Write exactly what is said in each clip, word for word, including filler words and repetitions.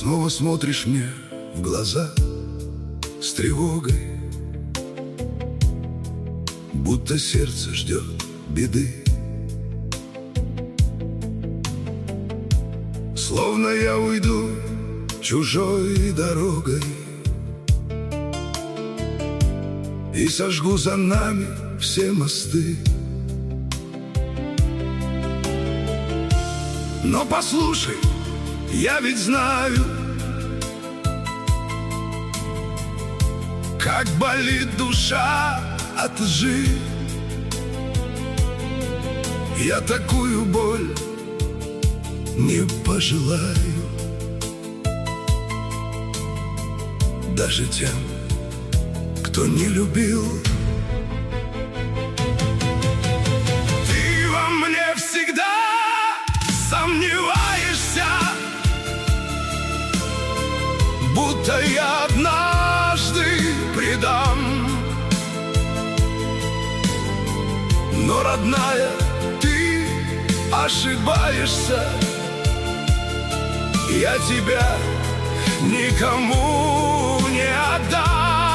снова смотришь мне в глаза с тревогой, будто сердце ждет беды. Словно я уйду чужой дорогой и сожгу за нами все мосты. Но послушай, я ведь знаю, как болит душа от лжи. Я такую боль не пожелаю даже тем, кто не любил. Ты во мне всегда сомневаешься, будто я однажды предам. Но, родная, ты ошибаешься. Я тебя никому не отдам.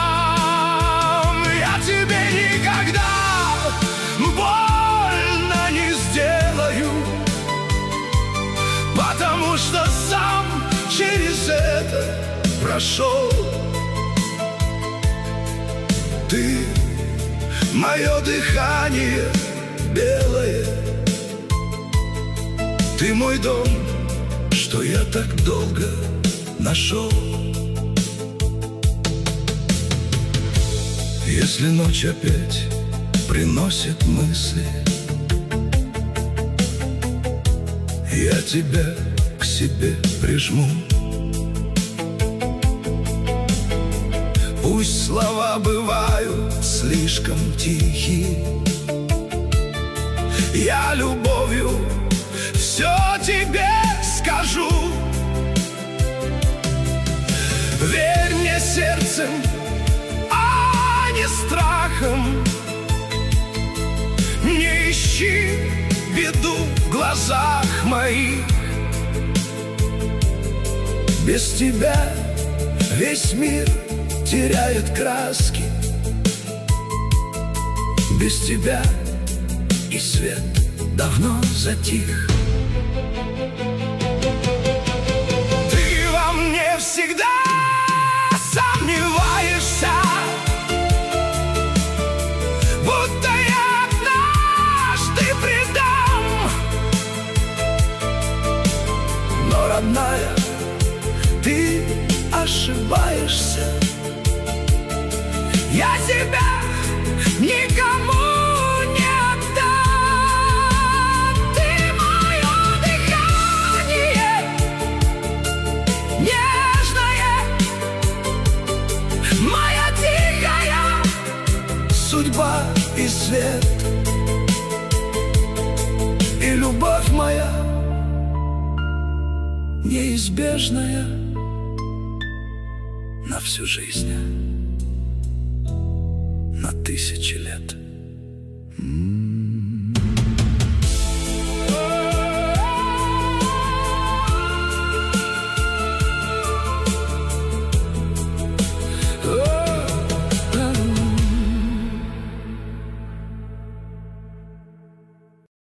Я тебе никогда больно не сделаю, потому что сам через это прошел. Ты — мое дыхание белое, ты мой дом, что я так долго нашел. Если ночь опять приносит мысли, я тебя к себе прижму. Пусть слова бывают слишком тихие, я любовью все тебе скажу. Верь мне сердцем, а не страхом. Не ищи беду в глазах моих. Без тебя весь мир теряет краски. Без тебя и свет давно затих. Ты во мне всегда сомневаешься, будто я однажды предам. Но, родная, ты ошибаешься. Я тебя никому не отдам. Ты мое дыхание нежное, моя тихая судьба и свет, и любовь моя неизбежная на всю жизнь, на тысячи лет.